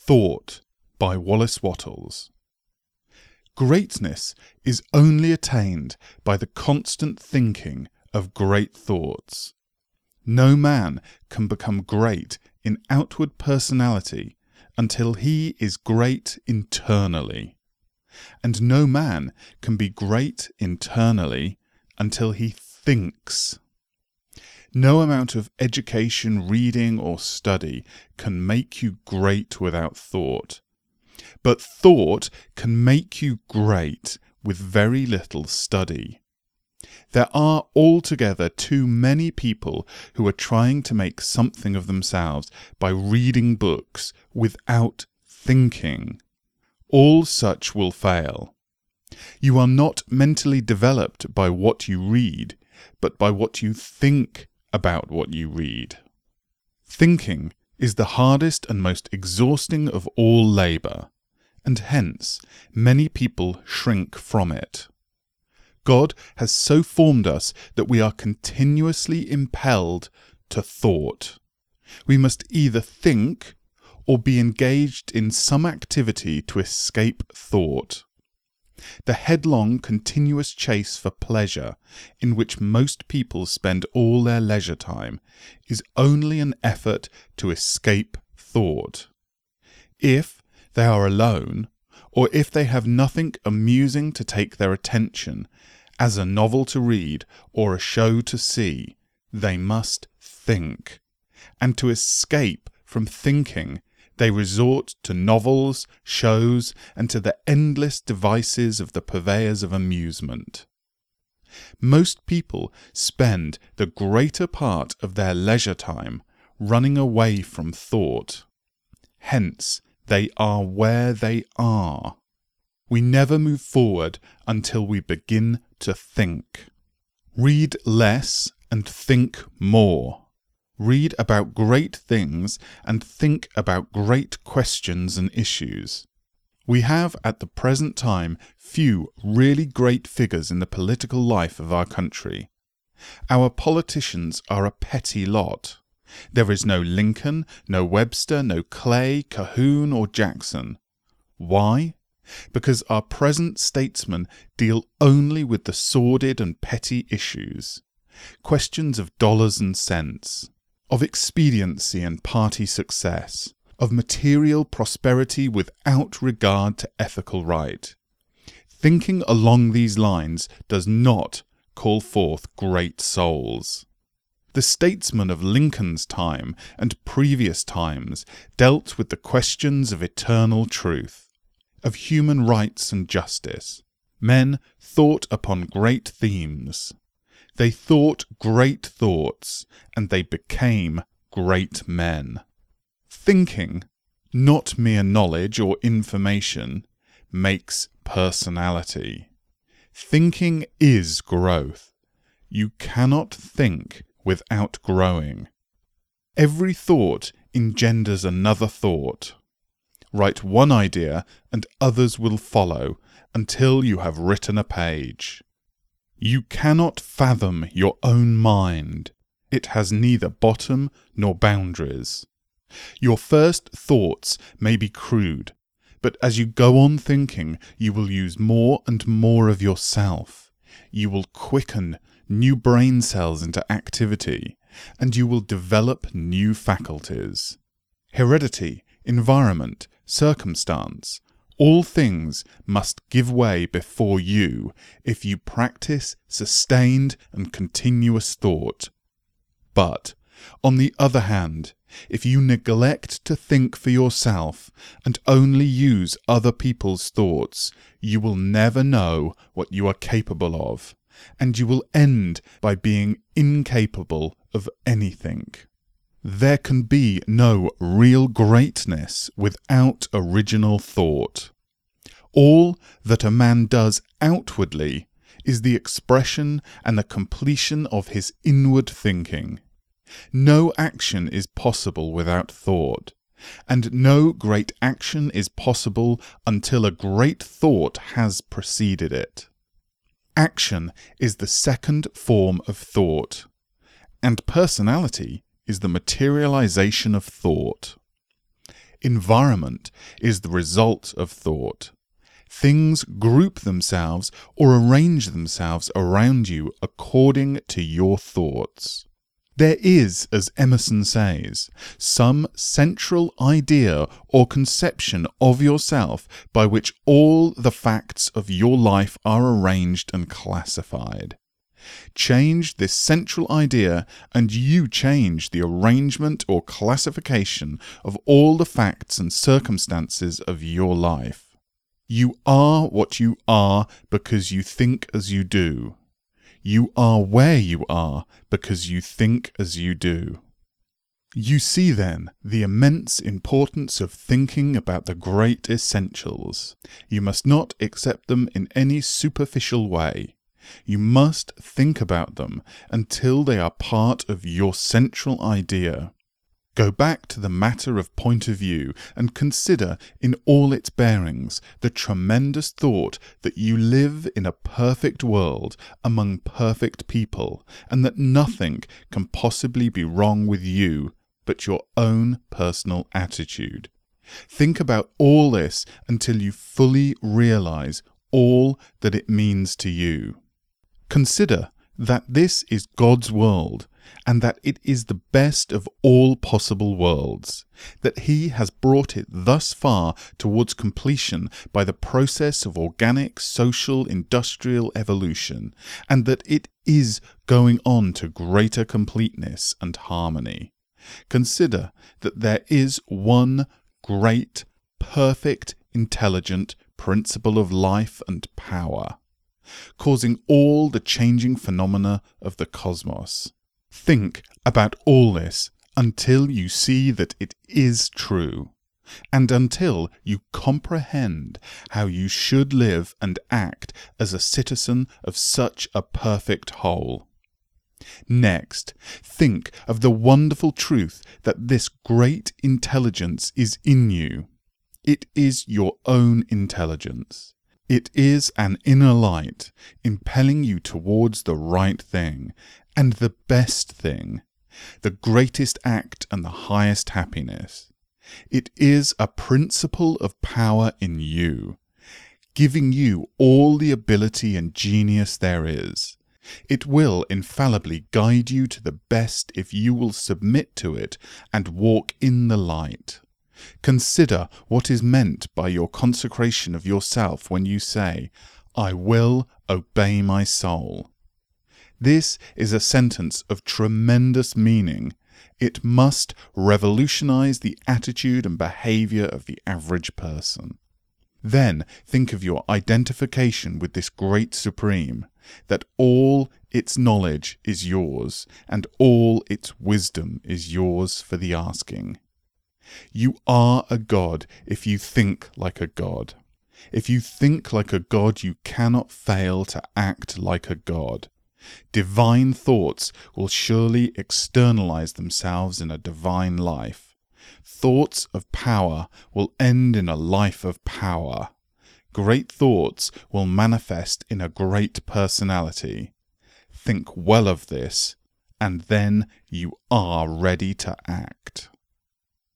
Thought by Wallace Wattles. Greatness is only attained by the constant thinking of great thoughts. No man can become great in outward personality until he is great internally. And no man can be great internally until he thinks. No amount of education, reading, or study can make you great without thought. But thought can make you great with very little study. There are altogether too many people who are trying to make something of themselves by reading books without thinking. All such will fail. You are not mentally developed by what you read, but by what you think about what you read. Thinking is the hardest and most exhausting of all labour, and hence many people shrink from it. God has so formed us that we are continuously impelled to thought. We must either think or be engaged in some activity to escape thought. The headlong, continuous chase for pleasure, in which most people spend all their leisure time, is only an effort to escape thought. If they are alone, or if they have nothing amusing to take their attention, as a novel to read or a show to see, they must think. And to escape from thinking, they resort to novels, shows, and to the endless devices of the purveyors of amusement. Most people spend the greater part of their leisure time running away from thought. Hence, they are where they are. We never move forward until we begin to think. Read less and think more. Read about great things and think about great questions and issues. We have at the present time few really great figures in the political life of our country. Our politicians are a petty lot. There is no Lincoln, no Webster, no Clay, Calhoun or Jackson. Why? Because our present statesmen deal only with the sordid and petty issues, questions of dollars and cents, of expediency and party success, of material prosperity without regard to ethical right. Thinking along these lines does not call forth great souls. The statesmen of Lincoln's time and previous times dealt with the questions of eternal truth, of human rights and justice. Men thought upon great themes. They thought great thoughts, and they became great men. Thinking, not mere knowledge or information, makes personality. Thinking is growth. You cannot think without growing. Every thought engenders another thought. Write one idea and others will follow until you have written a page. You cannot fathom your own mind. It has neither bottom nor boundaries. Your first thoughts may be crude, but as you go on thinking, you will use more and more of yourself. You will quicken new brain cells into activity, and you will develop new faculties. Heredity, environment, circumstance, all things must give way before you if you practice sustained and continuous thought. But, on the other hand, if you neglect to think for yourself and only use other people's thoughts, you will never know what you are capable of, and you will end by being incapable of anything. There can be no real greatness without original thought. All that a man does outwardly is the expression and the completion of his inward thinking. No action is possible without thought, and no great action is possible until a great thought has preceded it. Action is the second form of thought, and personality is the materialization of thought. Environment is the result of thought. Things group themselves or arrange themselves around you according to your thoughts. There is, as Emerson says, some central idea or conception of yourself by which all the facts of your life are arranged and classified. Change this central idea and you change the arrangement or classification of all the facts and circumstances of your life. You are what you are because you think as you do. You are where you are because you think as you do. You see then the immense importance of thinking about the great essentials. You must not accept them in any superficial way. You must think about them until they are part of your central idea. Go back to the matter of point of view and consider in all its bearings the tremendous thought that you live in a perfect world among perfect people, and that nothing can possibly be wrong with you but your own personal attitude. Think about all this until you fully realize all that it means to you. Consider that this is God's world, and that it is the best of all possible worlds, that He has brought it thus far towards completion by the process of organic, social, industrial evolution, and that it is going on to greater completeness and harmony. Consider that there is one great, perfect, intelligent principle of life and power, causing all the changing phenomena of the cosmos. Think about all this until you see that it is true, and until you comprehend how you should live and act as a citizen of such a perfect whole. Next, think of the wonderful truth that this great intelligence is in you. It is your own intelligence. It is an inner light, impelling you towards the right thing, and the best thing, the greatest act and the highest happiness. It is a principle of power in you, giving you all the ability and genius there is. It will infallibly guide you to the best if you will submit to it and walk in the light. Consider what is meant by your consecration of yourself when you say, "I will obey my soul." This is a sentence of tremendous meaning. It must revolutionize the attitude and behavior of the average person. Then think of your identification with this great Supreme, that all its knowledge is yours, and all its wisdom is yours for the asking. You are a God if you think like a God. If you think like a God, you cannot fail to act like a God. Divine thoughts will surely externalize themselves in a divine life. Thoughts of power will end in a life of power. Great thoughts will manifest in a great personality. Think well of this, and then you are ready to act.